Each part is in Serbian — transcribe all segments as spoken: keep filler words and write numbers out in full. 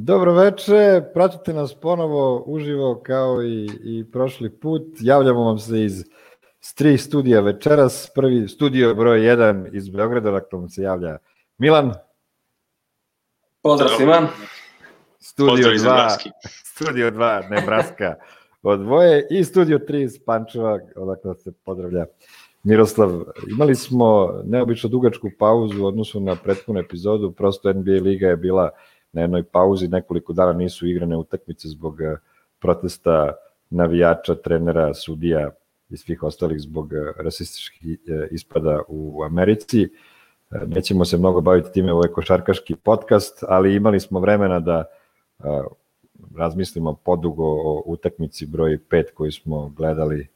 Dobro veče, pratite nas ponovo uživo kao i, i prošli put. Javljamo vam se iz tri studija večeras. Prvi studio broj jedan iz Beograda, dakle vam se javlja Milan. Pozdrav svima. Studio dva, studio dva Nebraska od Voje i studio tri iz Pančeva, odakle se pozdravlja Miroslav. Imali smo neobično dugačku pauzu u odnosu na prethodnu epizodu, prosto N B A liga je bila na jednoj pauzi, nekoliko dana nisu igrane utakmice zbog protesta navijača, trenera, sudija i svih ostalih zbog rasističkih ispada u Americi. Nećemo se mnogo baviti time, ovo je košarkaški podcast, ali imali smo vremena da razmislimo podugo o utakmici broj pet koju smo gledali,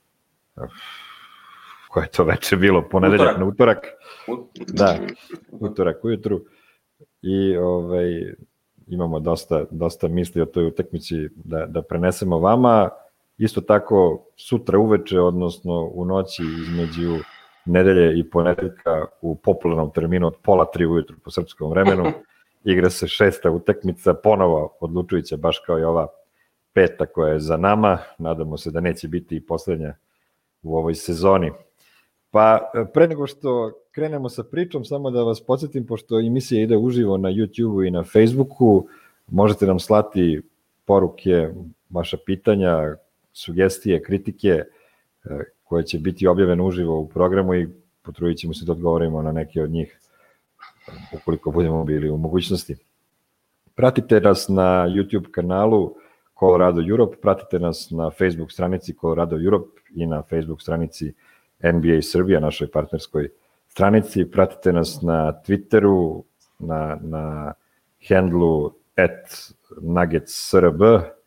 koje je to veče bilo, ponedeljak na utorak. Da, utorak ujutru. I ovaj, imamo dosta, dosta misli o toj utakmici da, da prenesemo vama. Isto tako sutra uveče, odnosno u noći između nedelje i ponedeljka u popularnom terminu od pola tri ujutru po srpskom vremenu, igra se šesta utakmica, ponovo odlučujuća baš kao i ova peta koja je za nama. Nadamo se da neće biti i poslednja u ovoj sezoni. Pa pre nego što krenemo sa pričom, samo da vas podsjetim, pošto emisija ide uživo na YouTubeu i na Facebooku, možete nam slati poruke, vaša pitanja, sugestije, kritike, koje će biti objavljene uživo u programu i potrudit ćemo se da odgovorimo na neke od njih, ukoliko budemo bili u mogućnosti. Pratite nas na YouTube kanalu Colorado Europe, pratite nas na Facebook stranici Colorado Europe i na Facebook stranici N B A Srbija, našoj partnerskoj stranici. Pratite nas na Twitteru, na, na handlu at nuggetsrb.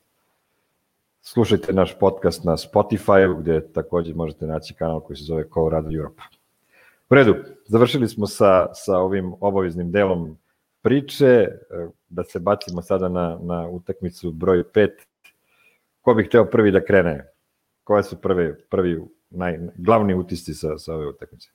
Slušajte naš podcast na Spotify, gde takođe možete naći kanal koji se zove Colorado Europe. U redu, završili smo sa, sa ovim obaveznim delom priče, da se bacimo sada na, na utakmicu broj pet. Ko bi hteo prvi da krene? Koje su prve, prvi naj, glavni utisci sa, sa ove utakmice?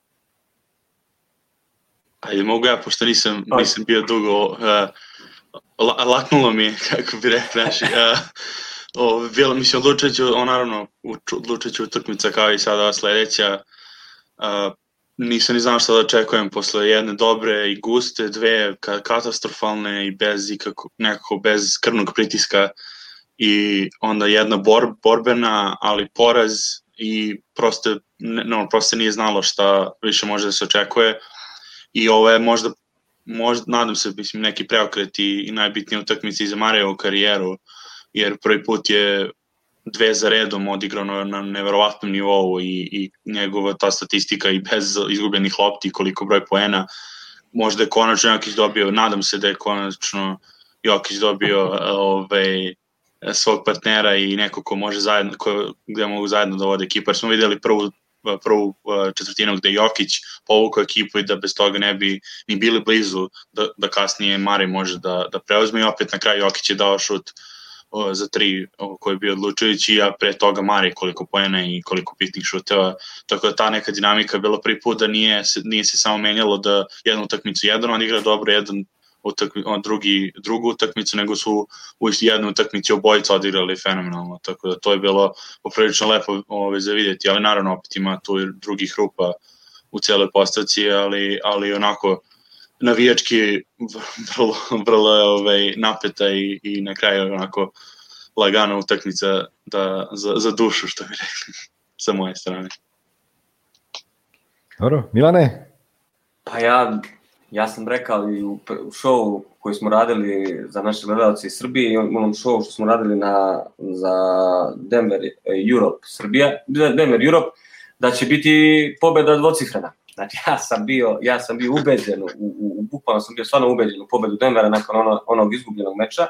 Ajde, mogu ja, pošto nisam, nisam bio dugo, uh, laknulo mi je, kako bi rekli naši. Uh, o, bilo, mislim, odlučit ću, on naravno, odlučit ću utakmica kao i sada sledeća. Uh, nisam ni znao šta da očekujem posle jedne dobre i guste, dve katastrofalne i bez ikako, nekako bez krvnog pritiska i onda jedna bor, borbena, ali poraz i prosto, no, prosto nije znalo šta više može da se očekuje i ovo je možda, možda nadam se, mislim, neki preokret i, i najbitnije utakmice za Marejevu karijeru, jer prvi put je dve za redom odigrano na neverovatnom nivou i, i njegova ta statistika i bez izgubljenih lopti, koliko broj poena, možda je konačno Jokić dobio, nadam se da je konačno Jokić dobio ovaj, svog partnera i neko ko može zajedno, ko, gde mogu zajedno da vode ekipu, jer smo videli prvu, prvu četvrtinu gde Jokić povukao ekipu i da bez toga ne bi ni bili blizu da, da kasnije Mare može da, da preuzme i opet na kraju Jokić je dao šut o, za tri o, koji je bio odlučujući, a pre toga Mare koliko poena i koliko pitnih šuteva, tako da ta neka dinamika je bila prvi put da nije, nije se samo menjalo da jednu utakmicu jedan on igra dobro, jedan utakmi, drugi, drugu utakmicu, nego su u jednu utakmici obojica odigrali fenomenalno, tako da to je bilo poprilično lepo ove, za vidjeti, ali naravno opet ima tu drugih rupa u celoj postavci, ali, ali onako navijački vrlo, vrlo ove, napeta i, i na kraju onako lagana utakmica da, za, za dušu, što bi rekli, sa moje strane. Dobro, Milane? Pa ja... Ja sam rekao i u šovu koji smo radili za naše gledalce iz Srbije, i u onom šovu što smo radili na, za Denver Europe Srbija, Denver Europe, da će biti pobeda dvocifrena. Znači ja sam bio, ja sam bio ubeđen, u, u, u bukvalno sam bio stvarno ubeđen u pobedu Denvera nakon ono, onog izgubljenog meča.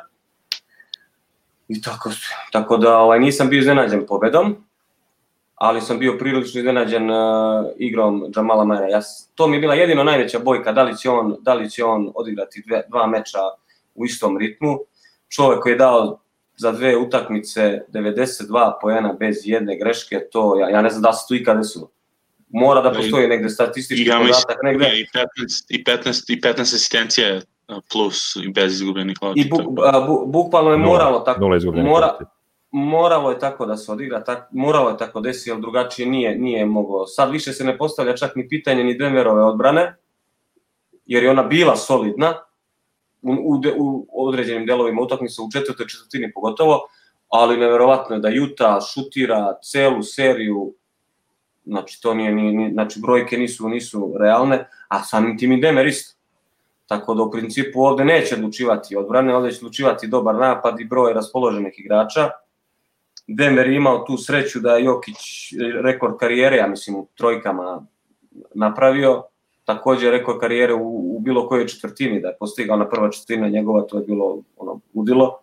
I tako, tako da ovaj, nisam bio iznenađen pobedom, ali sam bio prilično iznenađen uh, igrom Jamala Mareja. Ja, to mi je bila jedino najveća bojka, da li će on, da li će on odigrati dve, dva meča u istom ritmu. Čovek koji je dao za dve utakmice devedeset dva poena bez jedne greške, to ja, ja ne znam da se tu ikada su. Mora da postoji negde statistički ja podatak negde. I petnaest, i petnaest, i petnaest asistencija plus i bez izgubljenih lopti. I bu, bu, bukvalno je moralo tako, nula izgubljenih mora, lopti. Moralo je tako da se odigra, tak, moralo je tako desi, jer drugačije nije, nije moglo. Sad više se ne postavlja čak ni pitanje ni Denverove odbrane, jer je ona bila solidna u, u, u određenim delovima utakmice, u četvrtoj četvrtini pogotovo, ali neverovatno je da Utah šutira celu seriju, znači to nije, nije znači brojke nisu nisu realne, a samim tim i Denver isto. Tako da u principu ovde neće odlučivati odbrane, ovde će odlučivati dobar napad i broj raspoloženih igrača. Denver je imao tu sreću da je Jokić rekord karijere, ja mislim u trojkama napravio, takođe rekord karijere u, u bilo kojoj četvrtini, da je postigao na prva četvrtina njegova, to je bilo ono ludilo.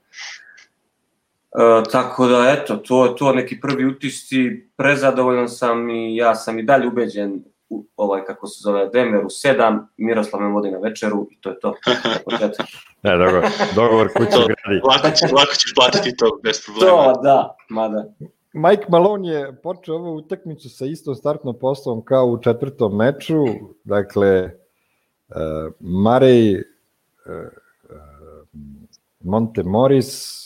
E, tako da, eto, to je to neki prvi utisci, prezadovoljan sam i ja sam i dalje ubeđen u ovaj, kako se zove, Denver u sedam, Miroslav me vodi na večeru i to je to. Ne, dogovor, dogovor kuće gradi. Lako, će, lako ćeš platiti to bez problema. To, da, mada. Mike Malone je počeo ovu utakmicu sa istom startnom postavom kao u četvrtom meču, dakle, uh, Murray, uh, Monte Morris,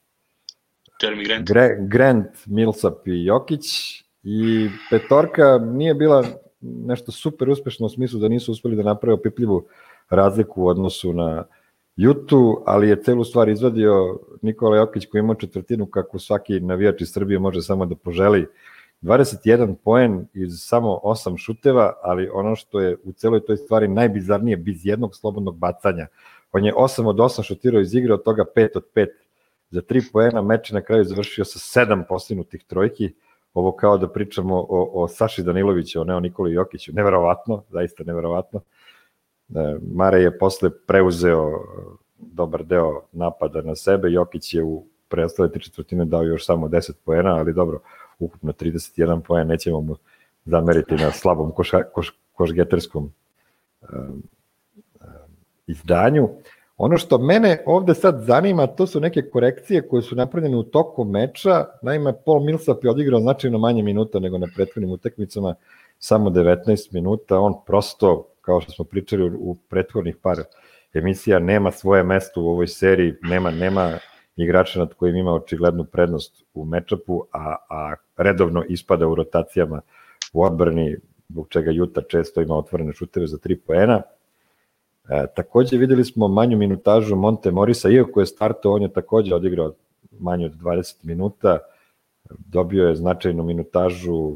Grant. Gra- Grant, Millsap i Jokić, i petorka nije bila nešto super uspešno u smislu da nisu uspeli da naprave opipljivu razliku u odnosu na Jutu, ali je celu stvar izvadio Nikola Jokić koji ima četvrtinu kako svaki navijač iz Srbije može samo da poželi. dvadeset jedan poen iz samo osam šuteva, ali ono što je u celoj toj stvari najbizarnije, bez jednog slobodnog bacanja. On je osam od osam šutirao iz igre, od toga pet od pet za tri poena, meč na kraju završio sa sedam postignutih trojki. Ovo kao da pričamo o, o Saši Daniloviću, ne o Nikoli Jokiću. Neverovatno, zaista neverovatno. Mare je posle preuzeo dobar deo napada na sebe, Jokić je u preostale tri četvrtine dao još samo deset poena, ali dobro, ukupno trideset jedan poen, nećemo mu zameriti na slabom koša, koš, košgeterskom um, um, izdanju. Ono što mene ovde sad zanima, to su neke korekcije koje su napravljene u toku meča. Naime, Paul Millsap je odigrao značajno manje minuta nego na prethodnim utakmicama, samo devetnaest minuta. On prosto, kao što smo pričali u prethodnih par emisija, nema svoje mesto u ovoj seriji, nema, nema igrača nad kojim ima očiglednu prednost u mečapu, a, a redovno ispada u rotacijama u odbrani, zbog čega Utah često ima otvorene šuteve za tri poena. E, takođe videli smo manju minutažu Monte Morisa, iako je startao, on je takođe odigrao manje od dvadeset minuta, dobio je značajnu minutažu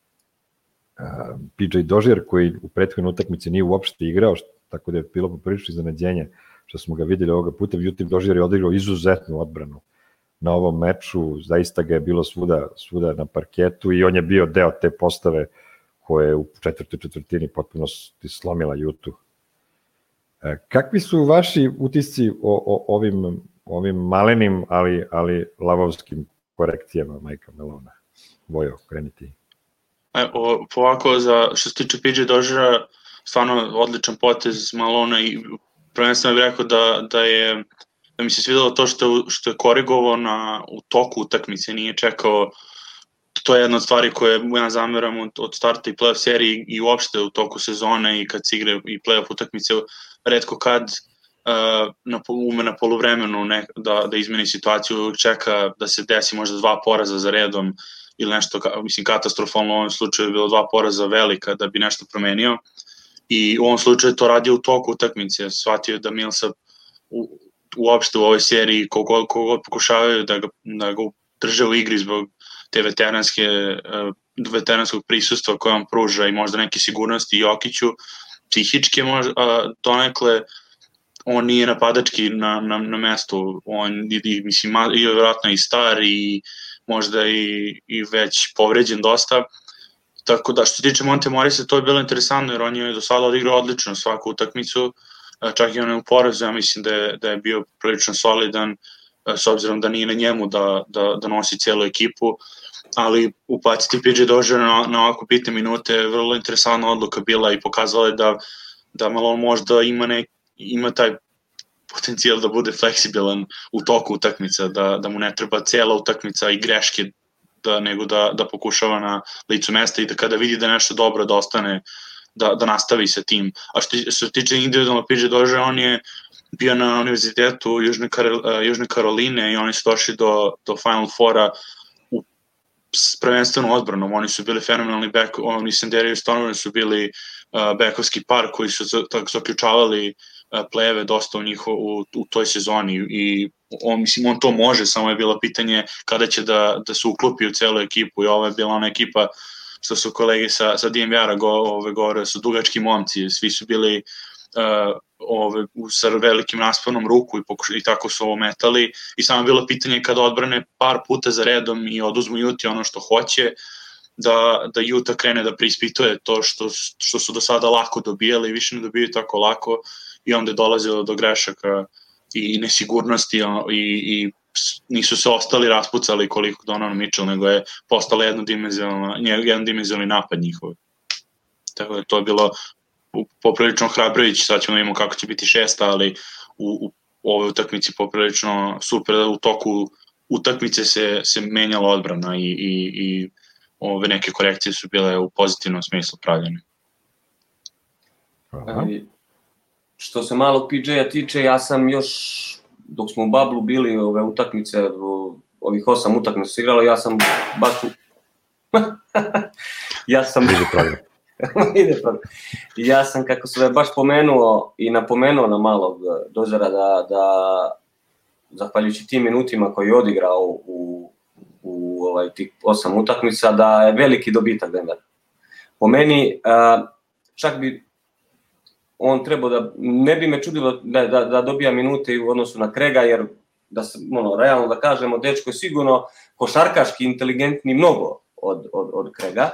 e, P J Dozier, koji u prethodnoj utakmici nije uopšte igrao, što, tako da je bilo poprilično iznenađenje što smo ga videli ovoga puta. Međutim, Dozier je odigrao izuzetnu odbranu na ovom meču, zaista ga je bilo svuda, svuda na parketu i on je bio deo te postave koje je u četvrtoj četvrtini potpuno slomila Jutu. Kakvi su vaši utisci o, o ovim, ovim malenim, ali, ali lavovskim korekcijama Majka Melona? Vojo, kreniti. E, o, ovako, za, što se tiče P J Doziera, stvarno odličan potez Malona i prvenstveno bih rekao da, da, je, da mi se svidelo to što, što je korigovao na, u toku utakmice, nije čekao. To je jedna od stvari koje ja zameram od, od starta i play-off seriji i uopšte u toku sezone i kad se igre i play-off utakmice, retko kad uh, na, ume na poluvremenu ne, da, da izmeni situaciju, čeka da se desi možda dva poraza za redom ili nešto, mislim, katastrofalno u ovom slučaju je bilo dva poraza velika da bi nešto promenio i u ovom slučaju to radio u toku utakmice, shvatio da Millsap u, uopšte u ovoj seriji kogod, kogod pokušavaju da ga, da ga drže u igri zbog te veteranske, uh, veteranskog prisustva koje on pruža i možda neke sigurnosti Jokiću, psihičke možda, uh, donekle, on nije napadački na, na, na mestu, on i, mislim, i vjerojatno i star i možda i, i već povređen dosta, tako da što se tiče Monte Morisa to je bilo interesantno jer on je do sada odigrao odlično svaku utakmicu, čak i on je u porazu, ja mislim da je, da je bio prilično solidan, s obzirom da nije na njemu da, da, da nosi cijelu ekipu, ali upaciti P J Dozier na, na ovako bitne minute je vrlo interesantna odluka bila i pokazala je da, da Malone možda ima, ne, ima taj potencijal da bude fleksibilan u toku utakmica, da, da mu ne treba cijela utakmica i greške, da, nego da, da pokušava na licu mesta i da kada vidi da nešto dobro da ostane, da, da nastavi sa tim. A što, što tiče individualno P J Dozier, on je bio na univerzitetu Južne, Kar- Južne Karoline i oni su došli do, do Final Fora u prvenstveno odbranom. Oni su bili fenomenalni back, oni Senderi Stonovan su bili uh, backovski par koji su tako zaključavali uh, play-eve dosta u, njiho, u, u toj sezoni i on, mislim, on to može, samo je bilo pitanje kada će da, da se uklopi u celu ekipu i ovo je bila ona ekipa što su kolege sa, sa D M V R-a go, ove, govore, su dugački momci, svi su bili uh, ove, sa velikim rasponom ruku i, pokuš, i tako su ometali i samo je bilo pitanje kada odbrane par puta za redom i oduzmu Juti ono što hoće, da, da Juta krene da preispituje to što, što su do sada lako dobijali i više ne dobijaju tako lako i onda je dolazilo do grešaka i nesigurnosti i, i nisu se ostali raspucali koliko Donovan Mitchell, nego je postala jednodimenzionalni napad njihov. Tako da to je bilo poprilično hrabrović, sad ćemo da vidimo kako će biti šesta, ali u, u ovoj utakmici poprilično super da u toku utakmice se, se menjala odbrana i, i, i ove neke korekcije su bile u pozitivnom smislu pravljene. Aha. Što se malo P J-a tiče, ja sam još, dok smo u Bablu bili ove utakmice, ovih osam utakmica se igralo, ja sam baš u... ja sam... Ide problem. Ja sam, kako se baš pomenuo i napomenuo na malog Dozera da, da zahvaljujući tim minutima koji je odigrao u, u ovaj, tih osam utakmica, da je veliki dobitak Denver. Po meni, čak bi on trebao da, ne bi me čudilo da, da, da dobija minute u odnosu na Krega, jer da se, ono, realno da kažemo, dečko je sigurno košarkaški inteligentni mnogo od, od, od Krega,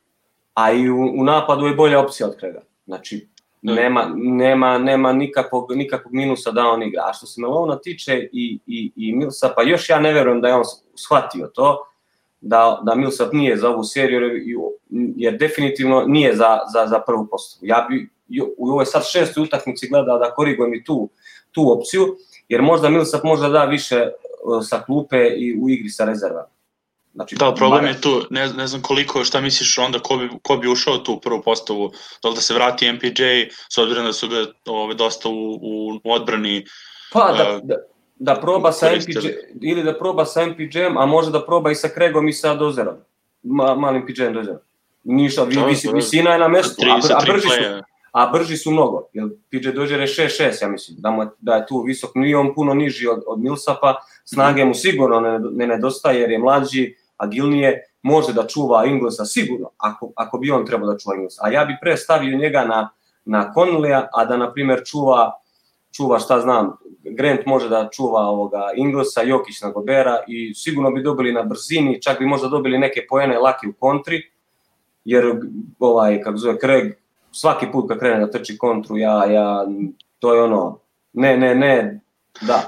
a i u, u napadu je bolja opcija od Krega. Znači, nema, nema, nema nikakvog, nikakvog minusa da on igra. A što se Melona tiče i, i, i Millsapa, još ja ne verujem da je on shvatio to, da, da Millsap nije za ovu seriju, jer, jer definitivno nije za, za, za prvu postavu. Ja bi u ovoj sad šestoj utakmici gledao da korigujem i tu, tu opciju, jer možda Millsap možda da više sa klupe i u igri sa rezervama. Znači, da, problem bar... je tu, ne, ne znam koliko, šta misliš onda, ko bi, ko bi ušao tu u prvu postavu, da li da se vrati M P J, s obzirom da su ga ove, dosta u, u odbrani. Pa da, da, da proba sa M P J, ili da proba sa M P J-em, a može da proba i sa Craigom i sa Dozerom, Ma, malim P J-em Dozerom. Ništa, vi, vis, visina je na mestu, tri, a, a, brži su, a brži su mnogo, jer P J Dozier je šest šest, ja mislim, da, mu, da je tu visok, nije on puno niži od, od Millsapa, snage mu sigurno ne, ne nedostaje jer je mlađi, agilnije, može da čuva Inglesa sigurno, ako, ako bi on trebao da čuva Inglesa. A ja bi pre stavio njega na, na Conleya, a da, na primjer, čuva, čuva, šta znam, Grant može da čuva ovoga Inglesa, Jokić na Gobera i sigurno bi dobili na brzini, čak bi možda dobili neke poene laki u kontri, jer, ovaj, kako zove, Craig, svaki put kad krene da trči kontru, ja, ja, to je ono, ne, ne, ne, da.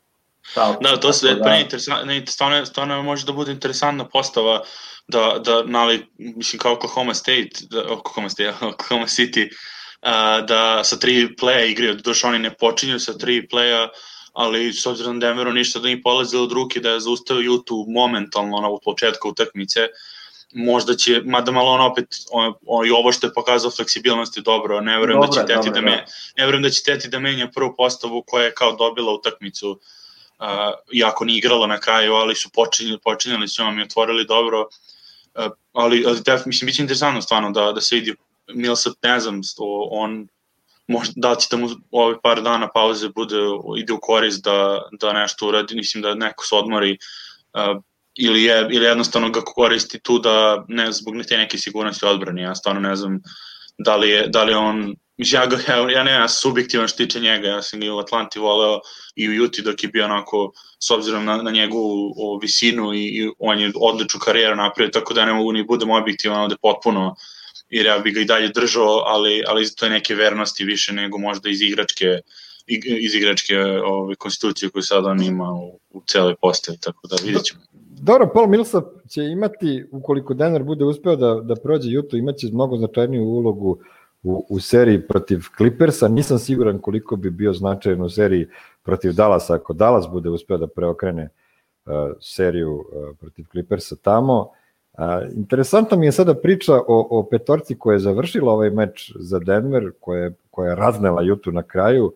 Da, da, to se da... ne, stvarno, stvarno može da bude interesantna postava da, da nali, mislim kao Oklahoma State, da, Oklahoma State, Oklahoma City, uh, da sa tri playa igraju, da došli oni ne počinju sa tri playa, ali s obzirom da Denveru ništa da im polazilo od ruke, da je zaustavio Jutu momentalno na početku utakmice, možda će, mada malo on opet, on, on, i ovo što je pokazao fleksibilnost je dobro, ne verujem da će teti da, me, ne verujem da će teti da menja prvu postavu koja je kao dobila utakmicu, Uh, iako nije igrala na kraju, ali su počinjali, počinjali s njom i otvorili dobro, uh, ali, ali def, mislim, bit će interesantno stvarno da, da se vidi Millsap, ne znam, on možda da će da mu ove par dana pauze bude, ide u korist da, da nešto uradi, mislim da neko se odmori uh, ili, je, ili jednostavno ga koristi tu da, ne zbog te neke sigurnosti odbrani, ja stvarno ne znam da li je, da li je on. Mislim, ja, ga, ja, ja ne, ja sam subjektivan što tiče njega, ja sam ga u Atlanti voleo i u Juti dok je bio onako, s obzirom na, na njegovu o, visinu i, i on je odličnu karijeru napravio, tako da ne mogu ni budem objektivan ovde potpuno, jer ja bih ga i dalje držao, ali, ali to je neke vernosti više nego možda iz igračke, iz igračke ove, konstitucije koju sad on ima u, u celoj postavi, tako da vidjet ćemo. Dobro, Paul Millsap će imati, ukoliko Denver bude uspeo da, da prođe Jutu, imaće mnogo značajniju ulogu U, u seriji protiv Clippersa. Nisam siguran koliko bi bio značajan u seriji protiv Dallasa, ako Dallas bude uspeo da preokrene uh, seriju uh, protiv Clippersa tamo. Uh, interesantna mi je sada priča o, o petorci koja je završila ovaj meč za Denver, koja je, koja je raznela Jutu na kraju.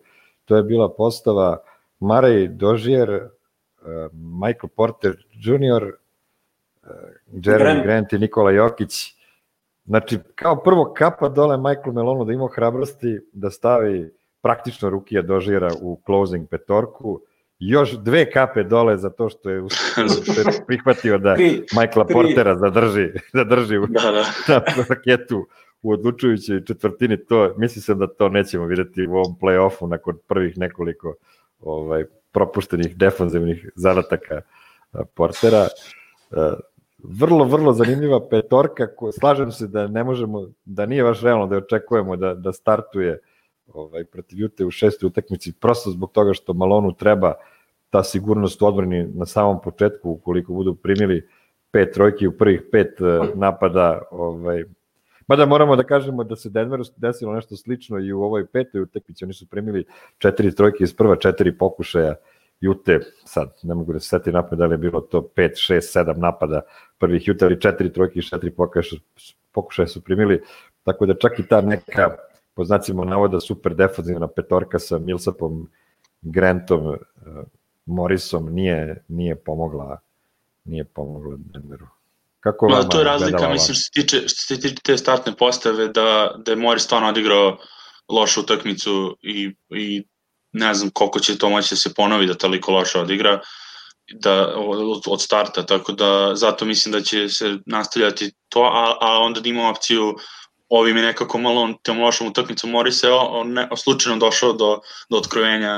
to je bila postava Murray Dozier, uh, Michael Porter junior, uh, Jeremy Grant. Grant i Nikola Jokić. Znači, kao prvo kapa dole Michael Melonu da ima hrabrosti da stavi praktično Rukija Doziera u closing petorku, još dve kape dole za to što je, što je prihvatio da Michaela Portera zadrži, zadrži u, da, da. na raketu u odlučujućoj četvrtini. To, mislim se da to nećemo vidjeti u ovom play-offu nakon prvih nekoliko ovaj, propuštenih defanzivnih zadataka Portera. Vrlo, vrlo zanimljiva petorka, ko, slažem se da ne možemo, da nije baš realno da očekujemo da, da startuje ovaj, protiv Ute u šestoj utakmici, prosto zbog toga što Malonu treba ta sigurnost u odbrani na samom početku, ukoliko budu primili pet trojki u prvih pet napada. Ovaj. Mada moramo da kažemo da se Denveru desilo nešto slično i u ovoj petoj utakmici, oni su primili četiri trojke iz prva četiri pokušaja Ute, sad ne mogu da se seti napad, da li je bilo to pet, šest, sedam napada prvih Ute, ali četiri trojke i četiri pokušaja, pokušaja su primili, tako da čak i ta neka, po znacima navoda, super defanzivna petorka sa Millsapom, Grantom, uh, Morrisom nije, nije pomogla nije pomogla Denveru. Kako no, to je razlika, mislim, što se tiče, što se tiče te startne postave, da, da je Morris stvarno odigrao lošu utakmicu i, i ne znam koliko će to moći da se ponovi da toliko loše odigra da, od, od starta, tako da zato mislim da će se nastavljati to, a, a onda da ima opciju, ovim je nekako malo tom lošom utakmicom Morrisa, on ne, slučajno došao do, do otkrovenja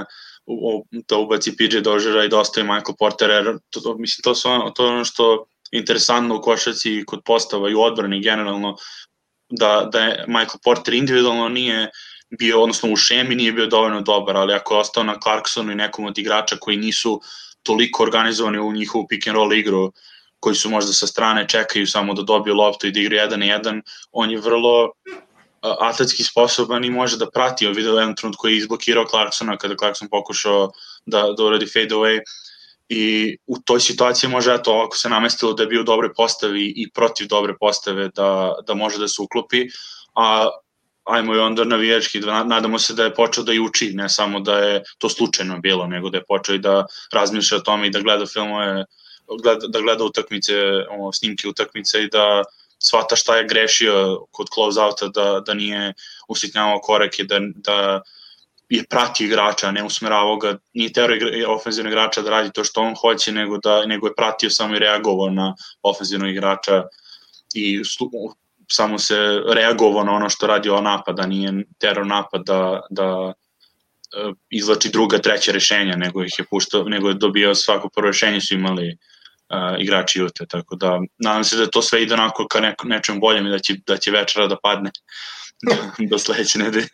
da ubaci P J Doziera i da ostaje Michael Porter, jer to, to, mislim, to, su, to je ono što je interesantno u košarci kod postava i u odbrani generalno, da, da je Michael Porter individualno nije bio, odnosno u šemi nije bio dovoljno dobar, ali ako je ostao na Clarksonu i nekom od igrača koji nisu toliko organizovani u njihovu pick and roll igru, koji su možda sa strane čekaju samo da dobiju loptu i da igra jedan na jedan, on je vrlo atletski sposoban i može da prati. Vidio jedan trenut koji je izblokirao Clarksona kada Clarkson pokušao da, da uradi fade away i u toj situaciji može, eto, ako se namestilo da je bio u dobre postavi i protiv dobre postave da, da može da se uklopi, a ajmo i onda navijački, da nadamo se da je počeo da i uči, ne samo da je to slučajno bilo, nego da je počeo i da razmišlja o tome i da gleda filmove, gleda, da gleda utakmice, o, snimke utakmice i da shvata šta je grešio kod close-outa, da, da nije usitnjavao korake, da, da je pratio igrača, ne usmeravao ga, nije tero ofenzivnog igrača da radi to što on hoće, nego, da, nego je pratio samo i reagovao na ofenzivnog igrača i samo se reagovao na ono što radi o napada, nije tero napad da, da izlači druga, treća rešenja, nego ih je puštao, nego je dobio svako prvo rešenje su imali Uh, igrači Ute, tako da nadam se da to sve ide onako ka neko, nečem boljem i da će, da će večera da padne do sledeće nedelje.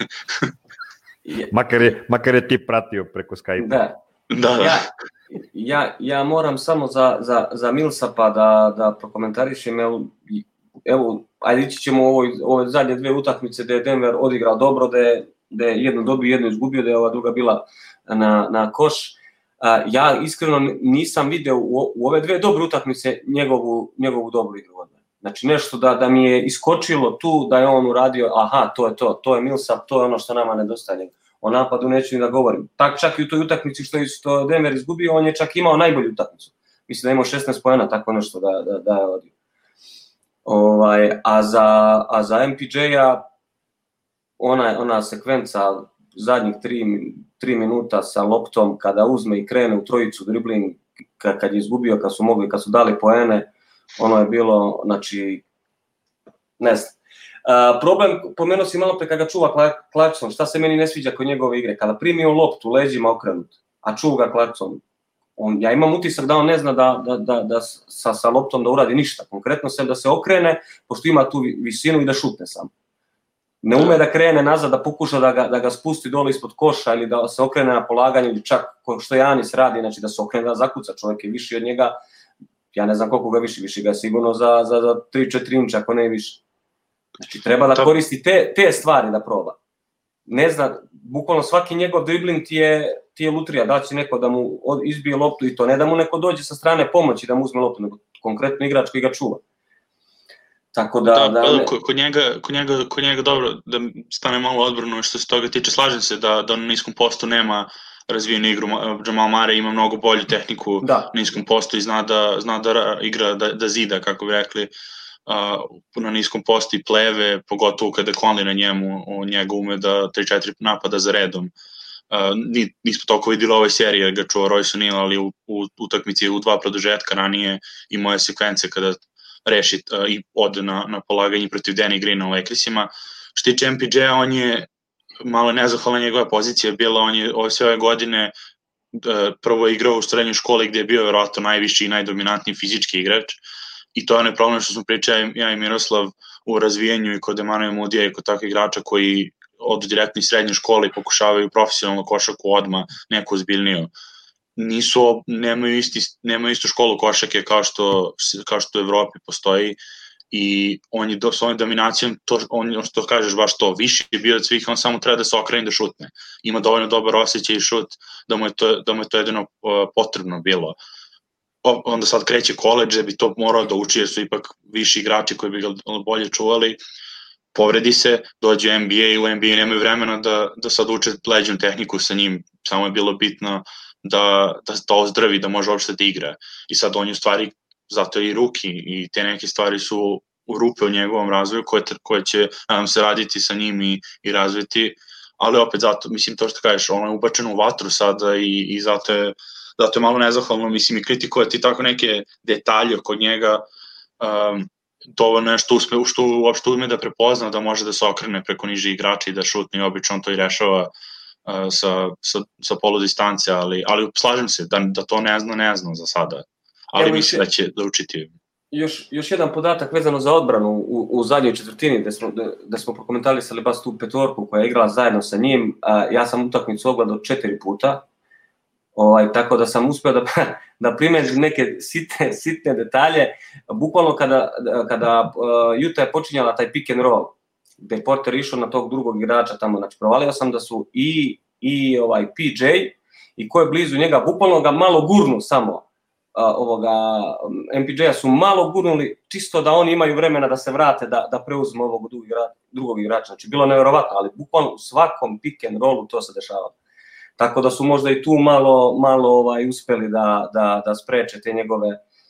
makar, je, makar je ti pratio preko Skype. Da, da, da. Ja, ja, ja moram samo za, za, za Millsapa da, da prokomentarišem, evo, ajde ići ćemo u ovoj, ove zadnje dve utakmice da je Denver odigrao dobro, da je, da je jedno dobio, jedno izgubio, da je ova druga bila na, na koš. Uh, ja iskreno nisam video u, u ove dve dobre utakmice njegovu, njegovu dobru igru. Znači nešto da, da mi je iskočilo tu, da je on uradio, aha, to je to, to je Millsap, to je ono što nama nedostaje. O napadu neću ni da govorim. Tak, čak i u toj utakmici što je što Denver izgubio, on je čak imao najbolju utakmicu. Mislim da je imao šesnaest poena, tako nešto da, da, da je odio. Ovaj, a, za, a za M P J-a ona, ona sekvenca zadnjih tri, tri minuta sa loptom, kada uzme i krene u trojicu dribling, kad je izgubio, kad su mogli, kad su dali poene, ono je bilo, znači, ne znam. Uh, problem, pomenuo si malo pre kada ga čuva Clarkson, šta se meni ne sviđa kod njegove igre, kada primi on loptu, leđima okrenut, a čuva ga Clarkson, on, ja imam utisak da on ne zna da, da, da, da sa, sa loptom da uradi ništa, konkretno sem da se okrene, pošto ima tu visinu i da šutne sam. Ne ume da krene nazad, da pokuša da ga, da ga spusti dole ispod koša ili da se okrene na polaganje ili čak što Janis radi, znači da se okrene da zakuca, čovjek je viši od njega, ja ne znam koliko ga viši, viši ga je sigurno za, za, za tri četiri inča, ako ne više. Znači treba da koristi te, te stvari da proba. Ne zna, bukvalno svaki njegov dribling ti je, ti je lutrija, da će neko da mu izbije loptu i to, ne da mu neko dođe sa strane pomoći da mu uzme loptu, nego konkretno igrač koji ga čuva. Tako da... Da, da pa, ne... kod, njega, kod, njega, kod njega dobro, da stane malo odbrano što se toga tiče, slažem se da, da na niskom postu nema razvijenu igru. Jamal Murray ima mnogo bolju tehniku da. na niskom postu i zna da, zna da igra, da, da zida, kako bi rekli, uh, na niskom postu i pleve, pogotovo kada Conley na njemu, on njega ume da tri četiri napada za redom. Uh, nismo toliko vidjeli ove serije, ga čuo Royce O'Neal, ali u, u utakmici u dva produžetka ranije i moje sekvence kada reši uh, i ode na, na polaganje protiv Danny Greena u Lakersima. Što tiče M P J-a, on je malo nezahvalna njegova pozicija bila, on je ove sve ove godine uh, prvo igrao u srednjoj školi gdje je bio vjerojatno najviši i najdominantniji fizički igrač i to je onaj problem što smo pričali ja i Miroslav u razvijanju i kod Emanuela Moodija i kod takvih igrača koji od direktne srednje škole pokušavaju profesionalnu košarku odmah neku ozbiljniju. Nisu, nemaju, isti, nemaju istu školu košarke kao što, kao što u Evropi postoji i on je do, s ovom dominacijom, to, on, što kažeš baš to, više je bio od svih, on samo treba da se okrene da šutne. Ima dovoljno dobar osjećaj i šut da mu je to, da mu je to jedino uh, potrebno bilo. O, onda sad kreće koledž, da bi to morao da uči jer su ipak viši igrači koji bi ga bolje čuvali. Povredi se, dođe u N B A i u N B A nemaju vremena da, da sad uče leđenu tehniku sa njim, samo je bilo bitno da, da, da ozdravi, da može uopšte da igra. I sad on je u stvari, zato je i ruki i te neke stvari su u rupe u njegovom razvoju koje, koje će, nadam se, raditi sa njim i, i razviti, ali opet zato, mislim to što kažeš, ono je ubačeno u vatru sada i, i zato, je, zato je malo nezahvalno, mislim i kritikovati tako neke detalje kod njega, um, dovoljno je što, uspe, što uopšte ume da prepozna da može da se okrene preko niže igrača i da šutne i obično to i rešava uh, sa, sa, sa polu distance, ali, ali slažem se da, da to ne zna, ne zna za sada, ali Evo mislim da će da učiti. Još, još jedan podatak vezano za odbranu u, u zadnjoj četvrtini gde smo, gde smo prokomentarisali baš tu petorku koja je igrala zajedno sa njim, uh, ja sam utakmicu ogledao četiri puta, Ovaj, tako da sam uspio da, da primetim neke sitne, sitne detalje. Bukvalno kada, kada uh, Utah je počinjala taj pick and roll, gde je Porter išao na tog drugog igrača tamo, znači provalio sam da su i, i ovaj P J i ko je blizu njega, bukvalno ga malo gurnu samo, uh, ovoga M P J-a su malo gurnuli, čisto da oni imaju vremena da se vrate, da, da preuzmu ovog drugog igrača, drugog igrača. Znači bilo nevjerovatno, ali bukvalno u svakom pick and rollu to se dešava. Tako da su možda i tu malo, malo ovaj, uspeli da, da, da spreče te njegove,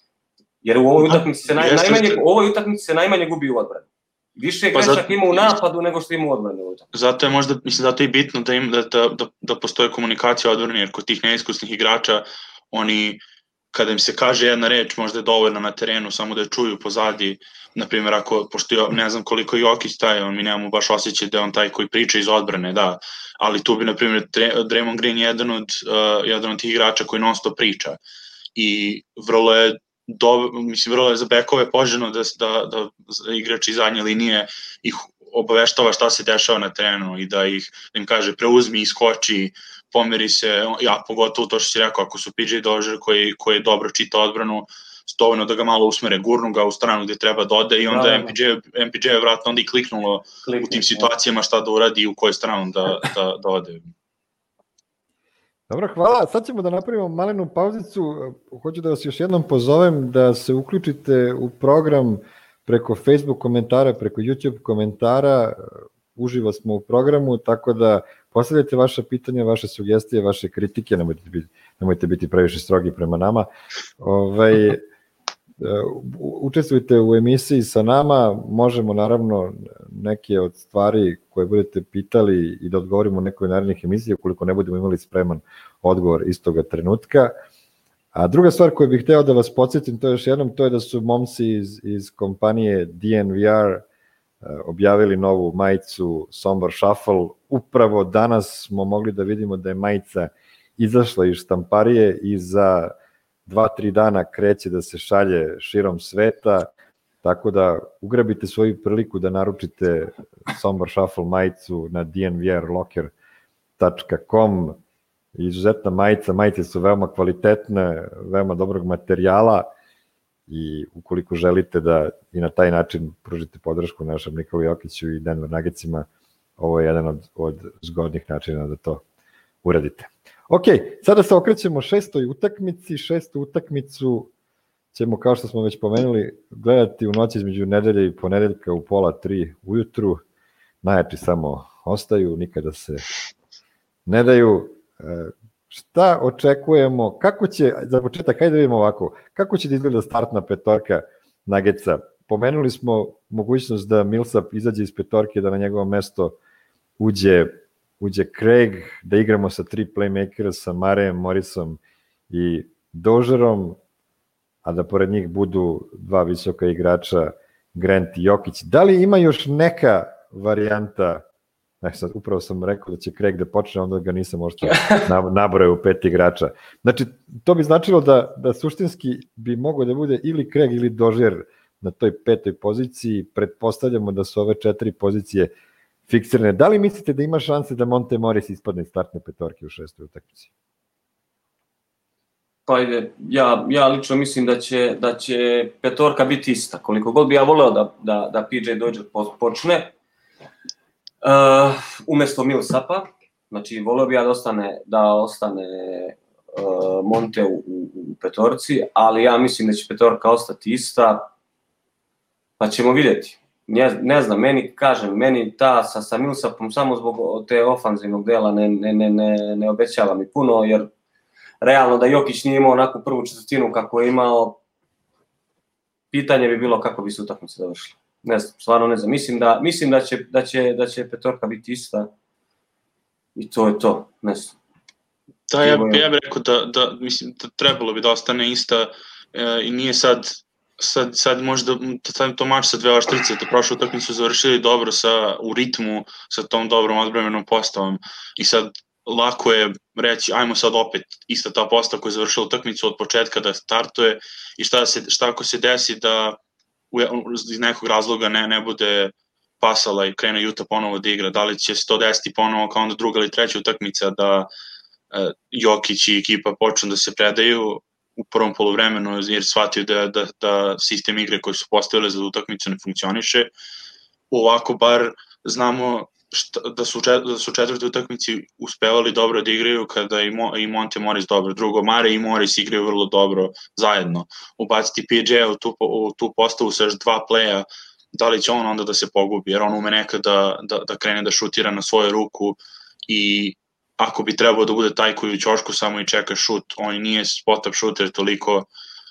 jer u ovoj utakmici se, naj, najmanje, u ovoj utakmici se najmanje gubi u odbrani. Više pa grešak ima u napadu nego što ima u odbrani. Zato je možda, mislim, zato je bitno da, im, da, da, da postoje komunikacija u odbrani, jer kod tih neiskusnih igrača, oni, kada im se kaže jedna reč, možda je dovoljno na terenu, samo da je čuju pozadi, na primjer, ako, pošto ja ne znam koliko je Jokić taj, on mi nemamo baš osjećaj da je on taj koji priča iz odbrane, da, ali tu bi, na primjer, Draymond Green jedan od, uh, jedan od tih igrača koji non stop priča i vrlo je, do, mislim, vrlo je za bekove poželjno da, da, da igrači iz zadnje linije ih obaveštava šta se dešava na terenu i da ih, da im kaže preuzmi, iskoči, pomeri se, ja pogotovo to što si rekao, ako su P J Dozier koji, koji dobro čita odbranu, dovoljno da ga malo usmere, gurnu ga u stranu gdje treba da ode i onda da, M P J, M P J je vratno onda i kliknulo Klikne, u tim situacijama šta da uradi i u kojoj stranu da, da, da ode. Dobro, hvala. Sad ćemo da napravimo malenu pauzicu. Hoću da vas još jednom pozovem da se uključite u program preko Facebook komentara, preko YouTube komentara. Uživo smo u programu, tako da postavljajte vaše pitanja, vaše sugestije, vaše kritike, nemojte biti, nemojte biti previše strogi prema nama. Ovaj, učestvujte u emisiji sa nama, možemo naravno neke od stvari koje budete pitali i da odgovorimo u nekoj narednih emisija, ukoliko ne budemo imali spreman odgovor istoga trenutka. A druga stvar koju bih hteo da vas podsjetim, to je još jednom, to je da su momci iz, iz kompanije D N V R objavili novu majicu Sombor Shuffle. Upravo danas smo mogli da vidimo da je majica izašla iz štamparije i za dva, tri dana kreće da se šalje širom sveta, tako da ugrabite svoju priliku da naručite Sombor Shuffle majicu na d n v r locker tačka com. Izuzetna majica, majice su veoma kvalitetne, veoma dobrog materijala i ukoliko želite da i na taj način pružite podršku našem Nikoli Jokiću i Denver Nuggetsima, ovo je jedan od, od zgodnih načina da to uradite. Ok, sada se okrećemo šestoj utakmici. Šestu utakmicu ćemo, kao što smo već pomenuli, gledati u noći između nedelje i ponedeljka u pola tri ujutru. Najjači samo ostaju, nikada se ne daju. Šta očekujemo, kako će, za početak, hajde da vidimo ovako, kako će da izgleda startna petorka Nuggetsa? Pomenuli smo mogućnost da Millsap izađe iz petorke, da na njegovo mesto uđe, uđe Craig, da igramo sa tri playmakera, sa Marejem, Morrisom i Dožerom, a da pored njih budu dva visoka igrača, Grant i Jokić. Da li ima još neka varijanta, ne, sad, upravo sam rekao da će Craig da počne, onda ga nisam možda nabrojao u pet igrača. Znači, to bi značilo da, da suštinski bi mogao da bude ili Craig ili Dožer na toj petoj poziciji. Pretpostavljamo da su ove četiri pozicije fiksirane. Da li mislite da ima šanse da Monte Morris ispadne iz startne petorke u šestoj utakmici? Pa ide, ja, ja lično mislim da će, da će petorka biti ista. Koliko god bi ja voleo da, da, da P J Dozier počne, uh, umesto Millsapa, znači voleo bi ja da ostane, da ostane uh, Monte u, u, u petorci, ali ja mislim da će petorka ostati ista, pa ćemo vidjeti. Ne, ne znam, meni, kažem, meni ta sa, sa Millsapom samo zbog te ofanzivnog dela ne, ne, ne, ne, ne obećava mi puno, jer realno da Jokić nije imao onakvu prvu četvrtinu kako je imao, pitanje bi bilo kako bi se utakmica završila. Ne znam, stvarno ne znam. Mislim da, mislim da će, da će, da će petorka biti ista i to je to, ne znam. Da, ja, ja bih rekao da, da, mislim, da trebalo bi da ostane ista e, i nije sad, sad, sad možda sad to mač sa dve oštrice, da prošlu utakmicu završili dobro sa, u ritmu sa tom dobrom odbrambenom postavom i sad lako je reći, ajmo sad opet ista ta postava koja je završila utakmicu od početka da startuje i šta, se, šta ako se desi da u, iz nekog razloga ne, ne bude pasala i krene Utah ponovo da igra, da li će se to desiti ponovo kao onda druga ili treća utakmica da uh, Jokić i ekipa počnu da se predaju u prvom poluvremenu jer shvatio da, da, da sistem igre koji su postavili za utakmicu ne funkcioniše. Ovako bar znamo Šta, da su da su četvrtoj utakmici uspevali dobro da igraju kada i, Mo, i Monte Morris dobro. Drugo, Mare i Morris igraju vrlo dobro zajedno. Ubaciti P J u tu, u tu postavu sa još dva playa, da li će on onda da se pogubi, jer on ume nekada da, da, da krene da šutira na svoju ruku i ako bi trebao da bude taj koji u ćošku samo i čeka šut, on nije spot-up šuter toliko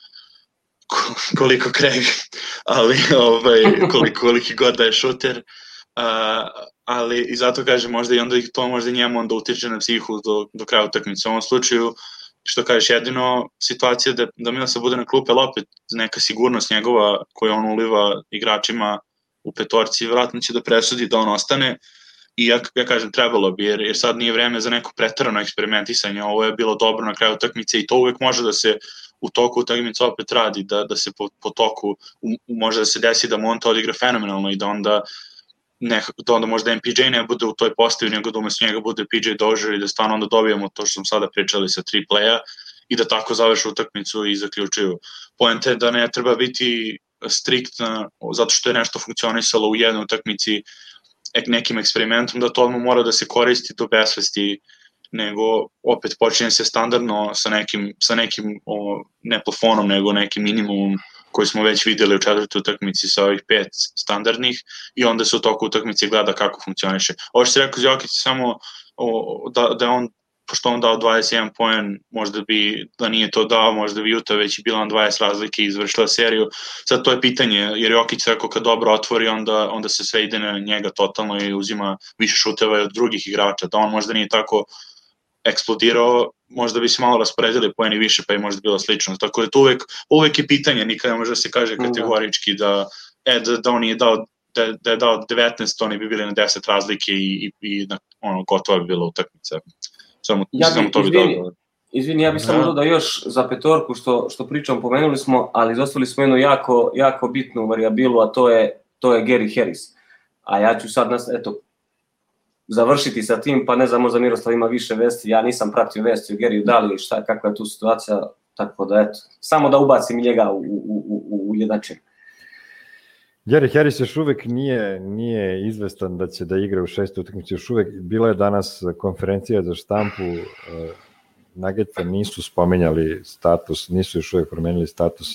koliko Craig, ali ovaj, koliko, koliki god da je šuter. Uh, ali i zato kažem možda i onda to možda njemu onda utiče na psihu do, do kraja utakmice. U ovom slučaju, što kažeš, jedino situacija da, da Milsa bude na klupe, ali opet neka sigurnost njegova koju on uliva igračima u petorci, vjerojatno će da presudi da on ostane i ja, ja kažem trebalo bi, jer, jer sad nije vreme za neko preterano eksperimentisanje, ovo je bilo dobro na kraju utakmice i to uvek može da se u toku utakmice opet radi, da, da se po, po toku u, može da se desi da Monte odigra fenomenalno i da onda nekako, da onda možda M P J ne bude u toj postavi, nego da umesto njega bude P J Dozier i da stvarno onda dobijemo to što sam sada pričali sa tri playa i da tako završu utakmicu i zaključuju. Poenta je da ne treba biti striktna zato što je nešto funkcionisalo u jednoj utakmici nekim eksperimentom, da to odmah mora da se koristi do besvesti, nego opet počinje se standardno sa nekim, sa nekim o, ne plafonom, nego nekim minimumom koji smo već videli u četvrtoj utakmici sa ovih pet standardnih i onda se u toku utakmice gleda kako funkcioniše. Ovo što se rekao Jokić samo o, da, da on, pošto on dao dvadeset jedan poen, možda bi, da nije to dao, možda bi Utah već bila na dvadeset razlike i izvršila seriju. Sad to je pitanje, jer Jokić rekao kad dobro otvori, onda, onda se sve ide na njega totalno i uzima više šuteva od drugih igrača, da on možda nije tako eksplodirao, možda bi se malo rasporedili poeni više, pa je možda bilo slično. Tako da to uvek, uvek je pitanje, nikada može da se kaže kategorički da, e, da, da on je dao, da, da je dao devetnaest, oni bi bili na deset razlike i, i, i ono, gotovo bi bilo utakmica. Samo, ja bi, samo to izvini, bi dao. Izvini, ja bih samo dodao još za petorku, što, što pričam, pomenuli smo, ali izostavili smo jednu jako, jako bitnu varijabilu, a to je, to je Gary Harris. A ja ću sad, nas, eto, završiti sa tim, pa ne znam, možda Miroslav ima više vesti, ja nisam pratio vesti o Garyu, da li šta, kakva je tu situacija, tako da eto, samo da ubacim njega u, u, u, u jednačinu. Gary Harris još uvek nije, nije izvestan da će da igra u šestoj utakmici, još uvek bila je danas konferencija za štampu, Nuggetsa nisu spomenjali status, nisu još uvek promenili status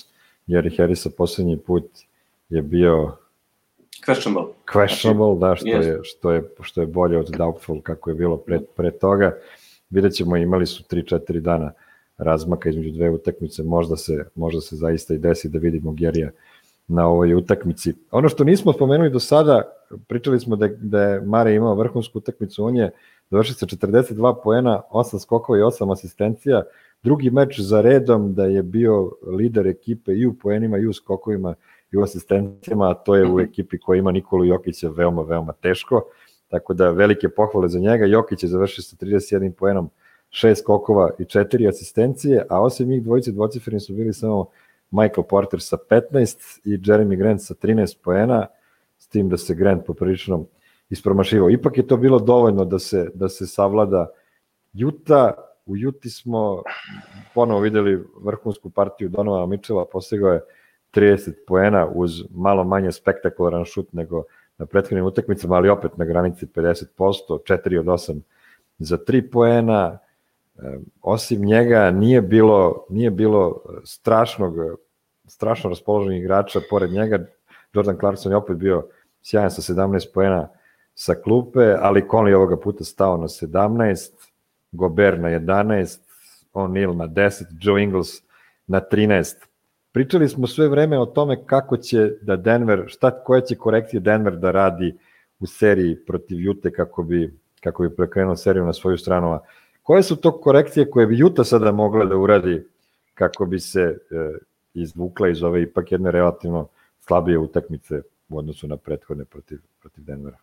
Gary Harrisa posljednji put je bio questionable, questionable da, što, je, što, je, što je bolje od doubtful kako je bilo pre, pre toga. Vidjet ćemo, imali su tri četiri dana razmaka između dve utakmice, možda se, možda se zaista i desi da vidimo Garyja na ovoj utakmici. Ono što nismo spomenuli do sada, pričali smo da, da je Mare imao vrhunsku utakmicu, on je završio sa četrdeset dva poena, osam skokova i osam asistencija, drugi meč za redom da je bio lider ekipe i u poenima i u skokovima i u asistencijama, a to je u ekipi koja ima Nikolu Jokića veoma, veoma teško, tako da velike pohvale za njega. Jokić je završio sa trideset jedan poenom, šest skokova i četiri asistencije, a osim njih dvojice dvocifreni su bili samo Michael Porter sa petnaest i Jeremy Grant sa trinaest poena, s tim da se Grant poprilično ispromašivao. Ipak je to bilo dovoljno da se, da se savlada Utah. U Uti smo ponovo videli vrhunsku partiju Donovana Mitchella, postigao je trideset poena uz malo manje spektakularan šut nego na prethodnim utakmicama, ali opet na granici pedeset posto, četiri od osam za tri poena. Osim njega nije bilo, nije bilo strašnog, strašno raspoloženih igrača pored njega. Jordan Clarkson je opet bio sjajan sa sedamnaest poena sa klupe, ali Conley ovoga puta stao na sedamnaest, Gobert na jedanaest, O'Neal na deset, Joe Ingles na trinaest. Pričali smo sve vreme o tome kako će da Denver, šta, koje će korekcije Denver da radi u seriji protiv Ute kako bi, kako bi prekrenuo seriju na svoju stranu. A koje su to korekcije koje bi Utah sada mogla da uradi kako bi se e, izvukla iz ove ipak jedne relativno slabije utakmice u odnosu na prethodne protiv, protiv Denvera?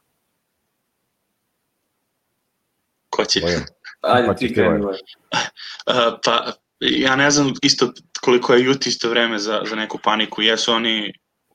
Ko će? Ajde, ti kreni. Pa, ja ne znam isto koliko je Utah isto vreme za, za neku paniku. Jesu oni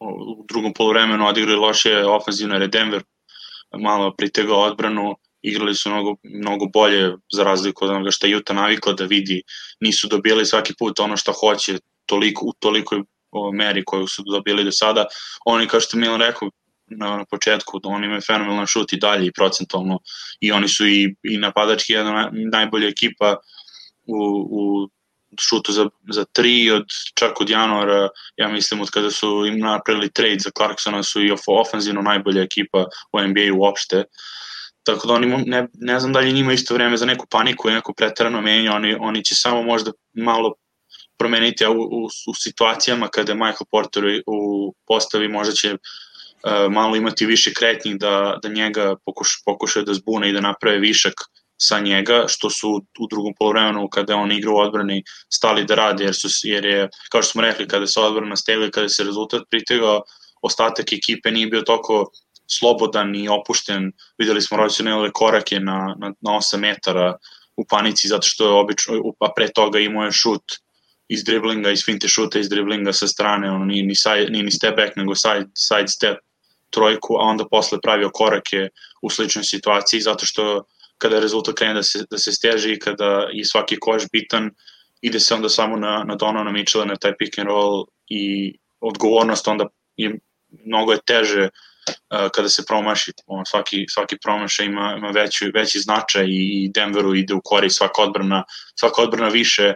u drugom poluvremenu odigrali loše ofenzivno, jer je Denver malo pritegao odbranu, igrali su mnogo, mnogo bolje za razliku od onoga što je Utah navikla da vidi. Nisu dobili svaki put ono što hoće toliko, u tolikoj meri koju su dobili do sada. Oni, kao što Milan rekao na, na početku, da oni imaju fenomenalan šut i dalje i procentualno, i oni su i, i napadački jedna najbolja ekipa u, u šutu za, za tri, od, čak od januara, ja mislim od kada su im napravili trade za Clarksona, su i ofenzivno najbolja ekipa u N B A uopšte. Tako da oni ne, ne znam da li njima isto vreme za neku paniku i neko preterano menja, oni, oni će samo možda malo promeniti u, u, u situacijama kada Michael Porter u postavi, možda će uh, malo imati više kretnji da, da njega pokuš, pokušaju da zbune i da naprave višak sa njega, što su u drugom poluvremenu kada on igra u odbrani stali da rade, jer, su, jer je, kao što smo rekli, kada se odbrana stegla, kada se rezultat pritegao, ostatak ekipe nije bio toliko slobodan i opušten. Videli smo Royce korake na, na, na osam metara u panici, zato što je obično, a pre toga imao je šut iz driblinga, iz finte šuta, iz driblinga sa strane, ono, nije, ni, side, nije ni step back, nego side, side step trojku, a onda posle pravio korake u sličnoj situaciji, zato što kada rezultat krene da se, da se steže i kada je svaki koš bitan, ide se onda samo na, na Donovana Mitchella, na taj pick and roll, i odgovornost onda je, mnogo je teže uh, kada se promaši. On, svaki, svaki promašaj ima, ima veći, veći značaj i Denveru ide u korist, svaka odbrana, svaka odbrana više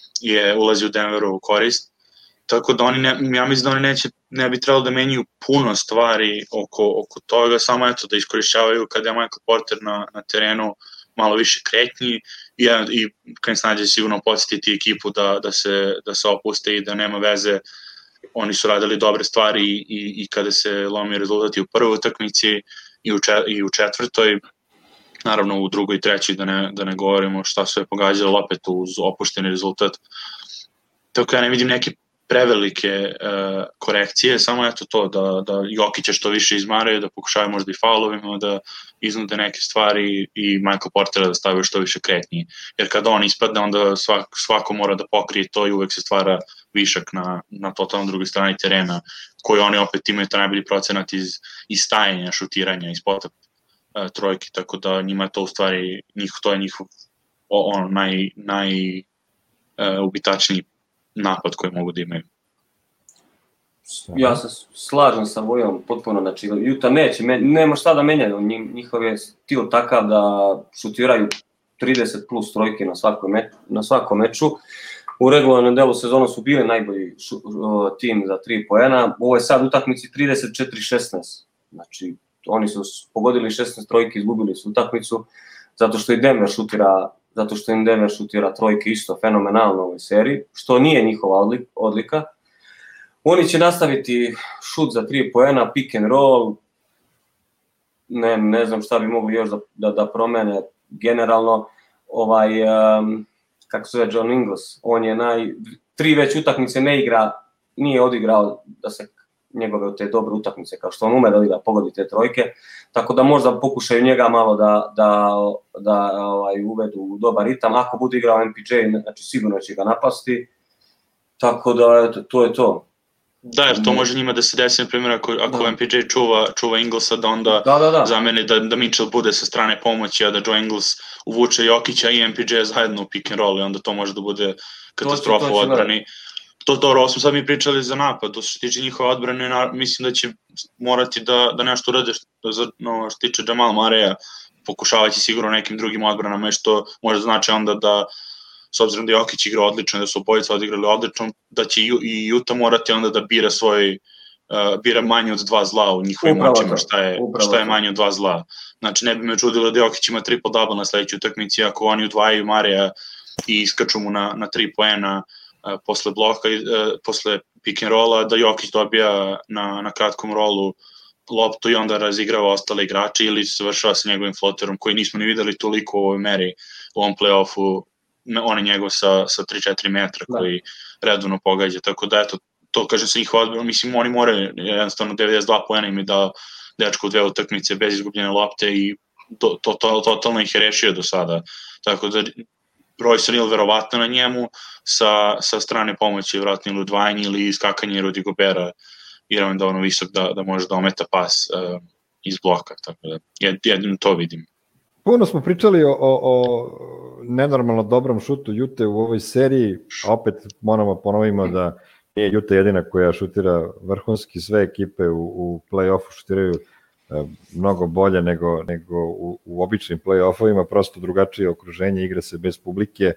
je ulazi u Denveru u korist. Tako da oni ne, ja mislim da oni neće, ne bi trebalo da menjaju puno stvari oko, oko toga, samo eto da iskorišćavaju kada je Michael Porter na, na terenu malo više kretnji i, i kad se nađe sigurno podsjetiti ekipu da, da, se, da se opuste i da nema veze. Oni su radili dobre stvari i, i, i kada se lomi rezultati u prvoj utakmici i u, čet, i u četvrtoj, naravno u drugoj i trećoj, da ne, da ne govorimo šta su je pogađalo opet uz opušteni rezultat. Tako ja ne vidim neke prevelike uh, korekcije, samo eto to da, da Jokića što više izmaraju, da pokušaju možda i faulovima, da iznude neke stvari i Michael Portera da stavaju što više kretnji. Jer kada on ispadne, onda svak, svako mora da pokrije to i uvek se stvara višak na, na totalno drugoj strani terena, koji oni opet imaju taj najbolji procenat iz, iz stajanja, šutiranja, iz spota uh, trojke, tako da njima to u stvari, njih, to je njihov on, naj, naj uh, ubitačniji napad koji mogu da imaju. Ja se slažem sa Vojom potpuno, znači Utah neće, nema šta da menjaju, njihov je stil takav da šutiraju trideset plus trojke na svakom, meč, na svakom meču. u regularnom delu sezona su bili najbolji šu, tim za tri poena. Ovo je sad utakmici trideset četiri šesnaest. Znači, oni su pogodili šesnaest trojke, izgubili su utakmicu, zato što i Denver šutira, zato što im Denver šutira trojke isto fenomenalno u ovoj seriji, što nije njihova odlika. Oni će nastaviti šut za tri poena, pick and roll, ne, ne znam šta bi mogli još da, da, da promene. Generalno, ovaj, um, kako se zove John Ingles, on je naj, tri već utakmice ne igra, nije odigrao da se njegove te dobre utakmice, kao što on ume da odigra, pogodi te trojke, tako da možda pokušaju njega malo da, da, da ovaj, uvedu u dobar ritam, ako bude igrao M P J, znači sigurno će ga napasti, tako da to je to. Da, jer to može njima da se desi, na primjer, ako, ako da. M P J čuva, čuva Inglesa, da onda da, da, da. zameni da, da Mitchell bude sa strane pomoći, a da Joe Ingles uvuče Jokića i M P J zajedno u pick and roll i onda to može da bude katastrofa u odbrani. To dobro, ovo smo sad mi pričali za napad, to što se tiče njihove odbrane, na, mislim da će morati da, da nešto urade što, za, no, što tiče Jamal Murraya, pokušavaće sigurno nekim drugim odbranama, što može znači onda da, s obzirom da Jokić igra odlično, da su obojica odigrali odlično, da će i Utah morati onda da bira svoj, uh, bira manje od dva zla u njihovim očima, šta je, šta je manje od dva zla. Znači ne bi me čudilo da Jokić ima triple-double na sledećoj utakmici, ako oni udvajaju Murraya i iskaču mu na, na tri poena uh, posle bloka, uh, posle pick and rolla, da Jokić dobija na, na kratkom rolu loptu i onda razigrava ostale igrače ili se završava sa njegovim floterom koji nismo ni videli toliko u ovoj meri u ovom play-offu, on je njegov sa, sa tri četiri metra koji da. redovno pogađa, tako da eto, to kažem sa njihova odbrana, mislim oni moraju jednostavno devedeset dva poena im je dao dečko u dve utakmice bez izgubljene lopte i to, to, to, totalno ih je rešio do sada, tako da Royce O'Neal verovatno na njemu, sa, sa strane pomoći vratno ili udvajanje ili iskakanje Rudy Gobera, jer on je dovoljno visok da, da može da ometa pas uh, iz bloka, tako da jed, jedino to vidim. Puno smo pričali o, o, o nenormalno dobrom šutu Jute u ovoj seriji, a opet moramo ponovimo da nije Juta jedina koja šutira vrhunski, sve ekipe u, u play-offu šutiraju e, mnogo bolje nego, nego u, u običnim play-offovima, prosto drugačije okruženje, igra se bez publike,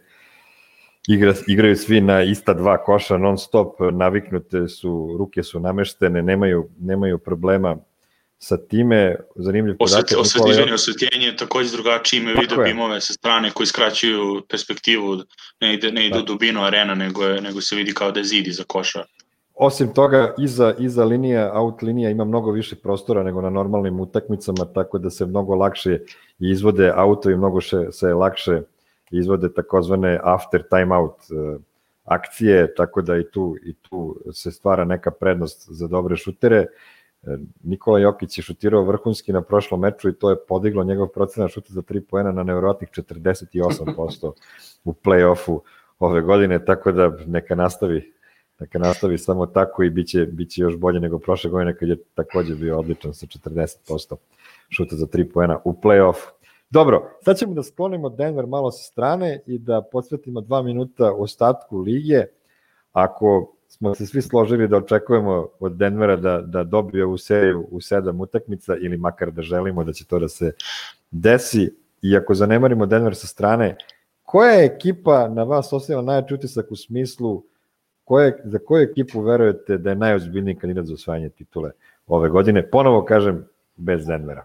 igra, igraju svi na ista dva koša non stop, naviknute su, ruke su nameštene, nemaju, nemaju problema sa time, zanimljiv podatak. Osvetljenje, osvetljenje je takođe drugačije, imaju video bimove sa strane koji skraćuju perspektivu, ne ide, ne ide da. u dubinu arena, nego, je, nego se vidi kao da je zid iza koša. Osim toga, iza, iza linija, out linija ima mnogo više prostora nego na normalnim utakmicama, tako da se mnogo lakše izvode auto i mnogo še, se lakše izvode takozvane after timeout akcije, tako da i tu, i tu se stvara neka prednost za dobre šutere. Nikola Jokić je šutirao vrhunski na prošlom meču i to je podiglo njegov procenat šuta za tri poena na nevjerovatnih četrdeset osam posto u play-offu ove godine, tako da neka nastavi, neka nastavi samo tako i biće, biće još bolje nego prošle godine kad je takođe bio odličan sa četrdeset posto šuta za tri poena u play-offu. Dobro, sad ćemo da sklonimo Denver malo sa strane i da posvetimo dva minuta ostatku lige. Ako smo se svi složili da očekujemo od Denvera da, da dobije ovu seriju u sedam utakmica ili makar da želimo da će to da se desi, i ako zanemarimo Denver sa strane, koja je ekipa na vas ostavila najjači utisak u smislu koje, za koju ekipu verujete da je najozbiljniji kandidat za osvajanje titule ove godine? Ponovo kažem, bez Denvera.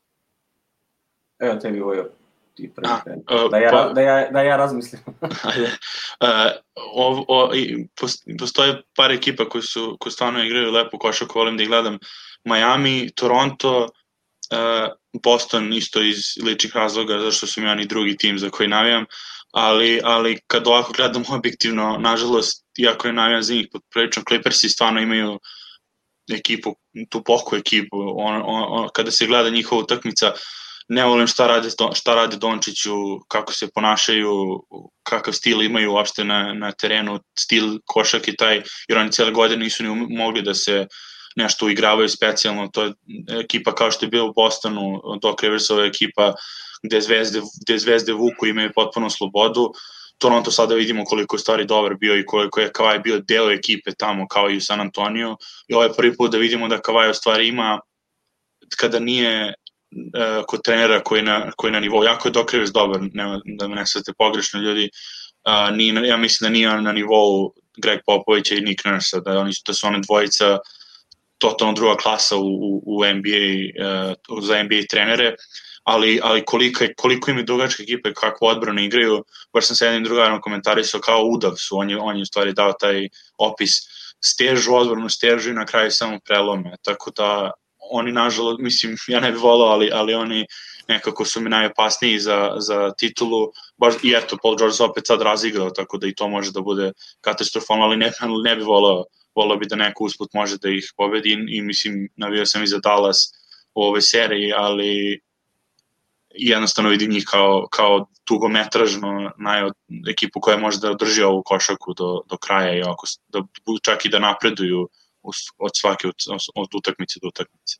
Evo tebi Vojo, ti prvi da, ja, pa, da, ja, da ja razmislim. Ajde. Uh, o, o, postoje par ekipa koji su koji stvarno igraju lepo košarku, volim da ih gledam. Miami, Toronto, uh, Boston isto iz ličnih razloga zašto su mi oni drugi tim za koji navijam, ali, ali kad ovako gledam objektivno, nažalost, iako je navijam za njih prilično, Clippersi stvarno imaju ekipu, tu poku ekipu, on, on, on, kada se gleda njihova utakmica, ne volim šta rade, šta rade Dončiću, kako se ponašaju, kakav stil imaju uopšte na, na terenu, stil košak je taj, jer oni cijele godine nisu ni mogli da se nešto uigravaju specijalno, to je ekipa kao što je bio u Bostonu, Doc Riversova ekipa, gde zvezde, gde zvezde vuku imaju potpuno slobodu. Toronto sada vidimo koliko je stvari dobar bio i koliko je Kawhi bio deo ekipe tamo kao i u San Antonio, i ovo je prvi put da vidimo da Kawhi u stvari ima, kada nije Uh, kod trenera koji na, koji na nivou, jako je Doc Rivers dobar, nema, da me ne shvatite pogrešno ljudi, uh, nije, ja mislim da nije na nivou Greg Popovića i Nick Nurse, da, oni, da su one dvojica totalno druga klasa u, u, u N B A, uh, za N B A trenere, ali, ali koliko, koliko im je dugačka ekipa i kakvu odbranu igraju, baš sam sa jednim drugarom komentarisao kao udav su, on je, on je u stvari dao taj opis, stežu odbranu, stežu i na kraju samo prelome, tako da oni nažalost, mislim, ja ne bih volao, ali, ali oni nekako su mi najopasniji za, za titulu, baš, i eto, Paul George opet sad razigrao, tako da i to može da bude katastrofalno, ali ne, ne bih volao, volao bi da neko usput može da ih pobedi i, i mislim, navio sam i za Dallas u ovoj seriji, ali jednostavno vidim njih kao, kao dugometražno najod, ekipu koja može da drži ovu košarku do, do kraja i ako, da, čak i da napreduju od svake od, od utakmice do utakmice.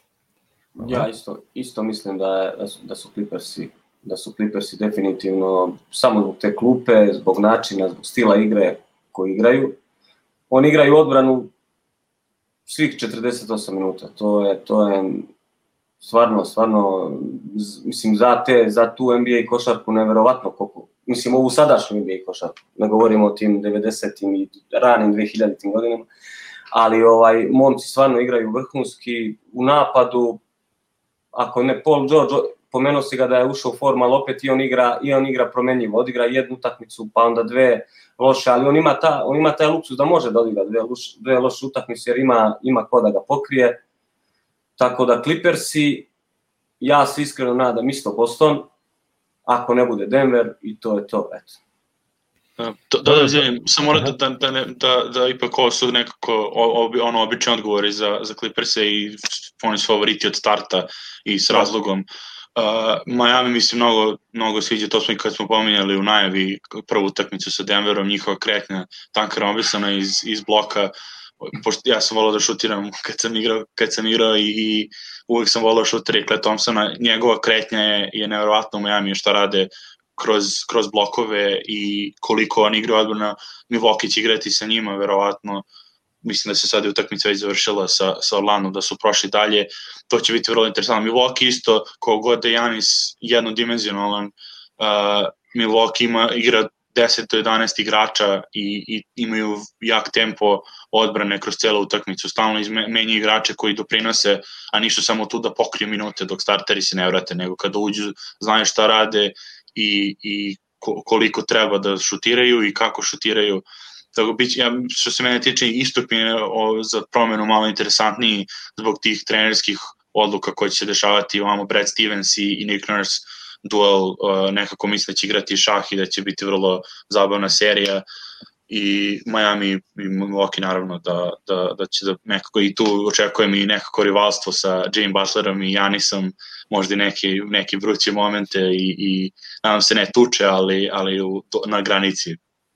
Ja isto, isto mislim da, da, su, da su Clippersi da su Clippersi definitivno samo zbog te klupe, zbog načina, zbog stila igre koji igraju. Oni igraju odbranu svih četrdeset osam minuta. To je, to je stvarno, stvarno, mislim, za, te, za tu N B A košarku neverovatno koliko. Mislim, ovu sadašnju N B A košarku. Ne govorimo o tim devedesetim i ranim dvehiljaditim godinama. Ali ovaj, momci stvarno igraju vrhunski u napadu. Ako ne Paul George, pomenuo si ga da je ušao u formu, ali opet i on igra, i on igra promenljivo. Odigra jednu utakmicu, pa onda dve loše, ali on ima, ta, on ima taj luksus da može da odigra dve, loš, dve loše utakmice, jer ima, ima ko da ga pokrije. Tako da Clippersi, ja se iskreno nadam isto Boston, ako ne bude Denver, i to je to, eto. Da, da, da, izvijem, sam moram da, da, da, da, da ipak ovo su nekako obi, ono, obični odgovori za, za Clippers-e i oni su favoriti od starta i s razlogom. Uh, Miami mi se mnogo, mnogo sviđa, to smo i kad smo pominjali u najavi prvu utakmicu sa Denverom, njihova kretnja Duncan Robinson iz, iz bloka, pošto ja sam volao da šutiram kad sam igrao, kad sam igrao i, i uvijek sam volao šutira i Klay Thompsona, njegova kretnja je, je nevjerovatna u Miami šta rade kroz, kroz blokove i koliko on igra odbrana. Milwaukee će igrati sa njima, verovatno. Mislim da se sad je utakmica već završila sa, sa Orlandom, da su prošli dalje. To će biti vrlo interesantno. Milwaukee isto, kogo god je Giannis jednodimenzionalan, uh, Milwaukee ima, igra deset do jedanaest igrača i, i imaju jak tempo odbrane kroz celu utakmicu. Stalno menjaju igrače koji doprinose, a nisu samo tu da pokriju minute dok starteri se ne vrate, nego kada uđu znaju šta rade i, i koliko treba da šutiraju i kako šutiraju. Tako biće, ja, što se mene tiče, istok mi je o, za promenu malo interesantniji zbog tih trenerskih odluka koje će se dešavati. Imamo Brad Stevens i, i Nick Nurse duel, uh, nekako mislim da će igrati šah i da će biti vrlo zabavna serija i Miami i Milwaukee naravno da, da, da će da nekako i tu očekujem i nekako rivalstvo sa Jimmy Butlerom i Giannisom, možda neke, neke vruće momente i, i nadam se ne tuče, ali, ali u, na granici.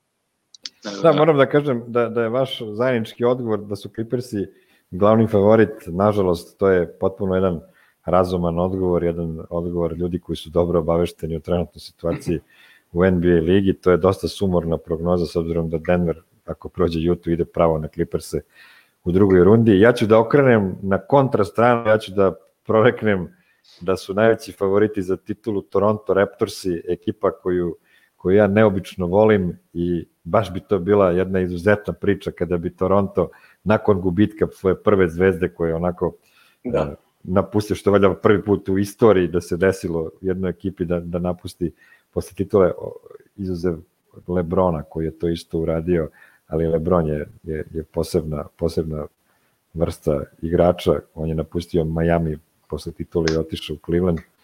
Da, moram da kažem da, da je vaš zajednički odgovor da su Clippersi glavni favorit, nažalost to je potpuno jedan razuman odgovor, jedan odgovor ljudi koji su dobro obavešteni o trenutnoj situaciji u N B A ligi, to je dosta sumorna prognoza s obzirom da Denver, ako prođe Utah, ide pravo na Clippers-e u drugoj rundi. Ja ću da okrenem na kontrastranu, ja ću da proreknem da su najveći favoriti za titulu Toronto Raptorsi, ekipa koju, koju ja neobično volim i baš bi to bila jedna izuzetna priča kada bi Toronto nakon gubitka svoje prve zvezde koje onako da. napustio, što valjda prvi put u istoriji da se desilo jednoj ekipi da, da napusti posle titule, izuzev Lebrona koji je to isto uradio, ali Lebron je, je, je posebna, posebna vrsta igrača, on je napustio Miami posle titule i otišao u Cleveland. E,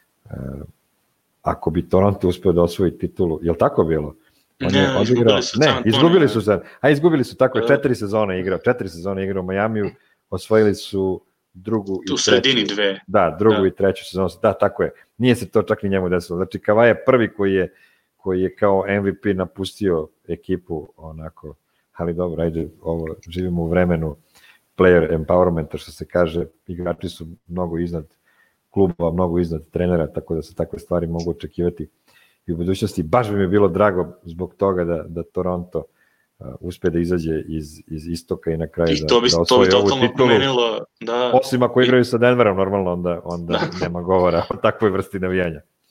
ako bi Toronto uspeo da osvoji titulu, je li tako bilo? On ne, je odigrao, ne, izgubili su se, a izgubili su tako, četiri sezone igrao, četiri sezone igrao u Majamiju, osvojili su drugu i treću. U sredini dve. Da, drugu da. i treću sezonu. Da, tako je. Nije se to čak ni njemu desilo. Znači, Kawhi je prvi koji je, koji je kao M V P napustio ekipu, onako, ali dobro, ajde, ovo, živimo u vremenu player empowermenta, što se kaže, igrači su mnogo iznad kluba, mnogo iznad trenera, tako da se takve stvari mogu očekivati i u budućnosti. Baš bi mi bilo drago zbog toga da, da Toronto Uh, uspe da izađe iz, iz istoka i na kraju I to bi, da, da osvoji to bi ovu titulu. Pomenilo, da. Osim ako igraju sa Denverom, normalno onda, onda nema govora o takvoj vrsti navijanja.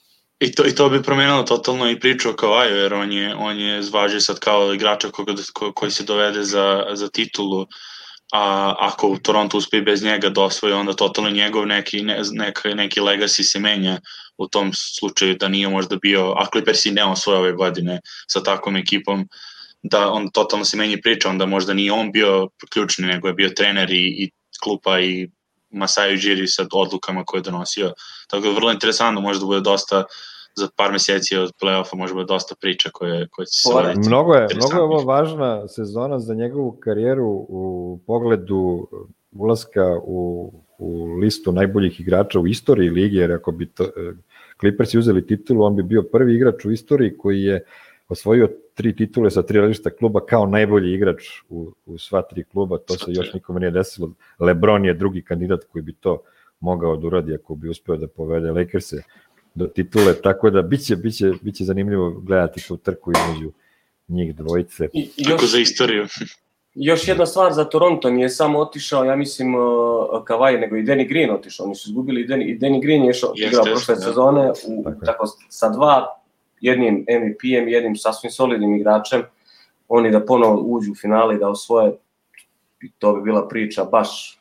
I to, I to bi promenilo totalno i priču o Kavaju, jer on je, on je zvažio sad kao igrača koga, ko, koji se dovede za, za titulu, a ako Toronto uspe bez njega da osvoji, onda totalno njegov neki, ne, neki, neki legacy se menja u tom slučaju da nije možda bio, a Clippers i ne osvoje ove godine sa takvom ekipom, da on totalno se menja priča, onda možda nije on bio ključni, nego je bio trener i, i klupa i Masai Ujiri sa odlukama koje je donosio. Tako da vrlo interesantno, možda bude dosta za par meseci od play-offa, može bude dosta priča koje, koje će se voditi. Mnogo je, mnogo je ovo važna sezona za njegovu karijeru u pogledu ulaska u, u listu najboljih igrača u istoriji ligi, jer ako bi to, Clippersi uzeli titulu, on bi bio prvi igrač u istoriji koji je osvojio tri titule sa tri različita kluba kao najbolji igrač u, u sva tri kluba, to se još nikome nije desilo. LeBron je drugi kandidat koji bi to mogao da uradi ako bi uspeo da povede Lakers-e do titule, tako da biće, biće, biće zanimljivo gledati tu trku između njih dvojice. I, još, za istoriju. Još jedna stvar za Toronto, nije samo otišao, ja mislim, uh, Kawhi, nego i Danny Green otišao, oni su izgubili i Danny, i Danny Green je išao, igrao prošle sezone u, tako, tako sa dva, jednim M V P-em, jednim sasvim solidnim igračem, oni da ponovo uđu u finale i da osvoje, to bi bila priča baš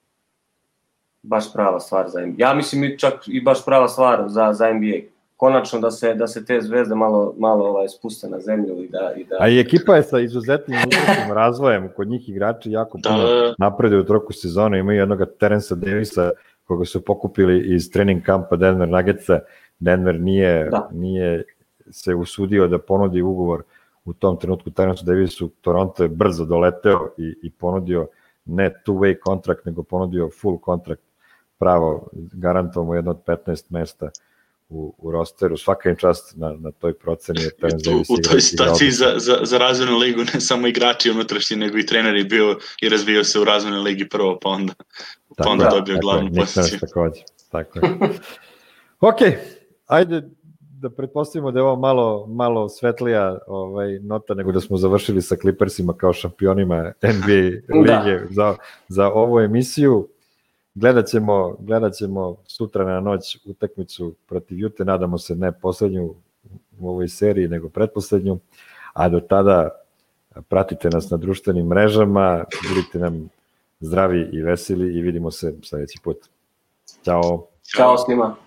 baš prava stvar za N B A. Ja mislim i čak i baš prava stvar za, za N B A. Konačno da se, da se te zvezde malo, malo ovaj, spuste na zemlju. I da, i da... A i ekipa je sa izuzetnim uspešnim razvojem, kod njih igrači jako puno da. napreduju u toku sezone, imaju jednog Terensa Davisa koga su pokupili iz trening kampa Denver Nuggetsa. Denver nije, nije se usudio da ponudi ugovor u tom trenutku Terensu Davisu. Toronto je brzo doleteo i, i ponudio ne two-way kontrakt, nego ponudio full kontrakt, pravo garantovamo jedno od petnaest mesta u, u rosteru. Svaka im čast na, na toj proceni. Jer tu, u toj situaciji za, za, za razvojnu ligu ne samo igrači unutrašnji, nego i treneri bio i razvio se u razvojnoj ligi prvo, pa onda, pa tako, onda dobio glavnu poziciju. Takođe, tako je. Ok, ajde da pretpostavimo da je ovo malo, malo svetlija ovaj, nota nego da smo završili sa Clippersima kao šampionima N B A lige za, za ovu emisiju. Gledat ćemo, gledat ćemo sutra na noć utakmicu protiv Ute, nadamo se ne poslednju u ovoj seriji, nego pretposlednju, a do tada pratite nas na društvenim mrežama, budite nam zdravi i veseli i vidimo se sledeći put. Ćao. Ćao svima.